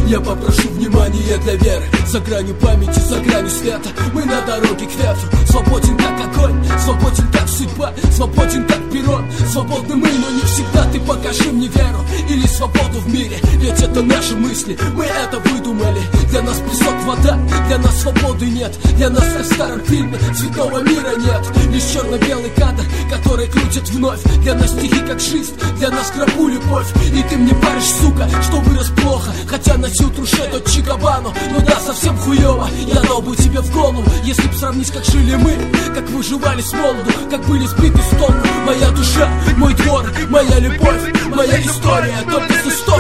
Я попрошу внимания для веры. За гранью памяти, за гранью света. Мы на дороге к ветру. Свободен как огонь, свободен как судьба, свободен как перрон. Свободны мы, но не всегда. Ты покажи мне веру или свободу в мире. Ведь это наши мысли, мы это выдумали. Для нас песок, вода, для нас свободы нет. Для нас, как в старом фильме, цветного мира нет. Лишь черно-белый кадр, который крутят вновь. Для нас стихи как жизнь, для нас гробу любовь. И ты мне паришь, сука, что вырос плохо. Хотя носил труше Дольче Габбану. Ну да, совсем хуёво, я дал бы тебе в голову. Если б сравнить, как жили мы, как выживали с молоду, как были сбиты с толку. Моя душа, мой двор, моя любовь, моя история только с истоков.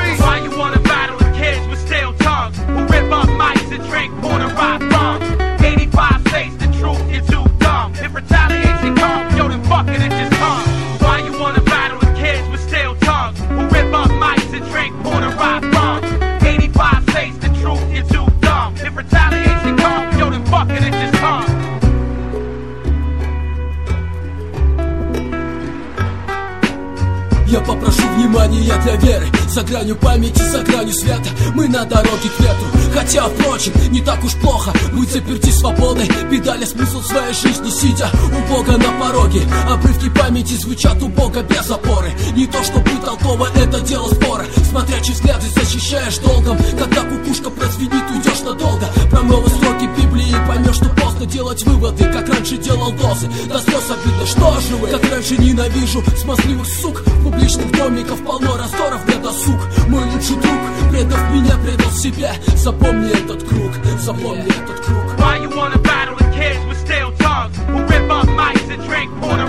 Я попрошу внимания для веры. За гранью памяти, за гранью света. Мы на дороге к ветру. Хотя, впрочем, не так уж плохо быть заперти свободой. Педали смысл своей жизни, сидя у Бога на пороге. Обрывки памяти звучат у Бога без опоры. Не то чтобы толково, это дело спора. Смотрячи взгляды защищаешь долгом. Когда кукушка прозвенит, уйдешь надолго. Промыла строки Библии, поймешь, что поздно делать выводы. Как раньше делал дозы, до слез обидно, что живы. Как раньше ненавижу смазливых сук. Публичных домиков полно раздоров, не досуг. Мой лучший друг, предав меня, предал себя. Запомни этот круг, запомни этот круг. Why you wanna battle the kids with steel tongues who rip up mics and drink water?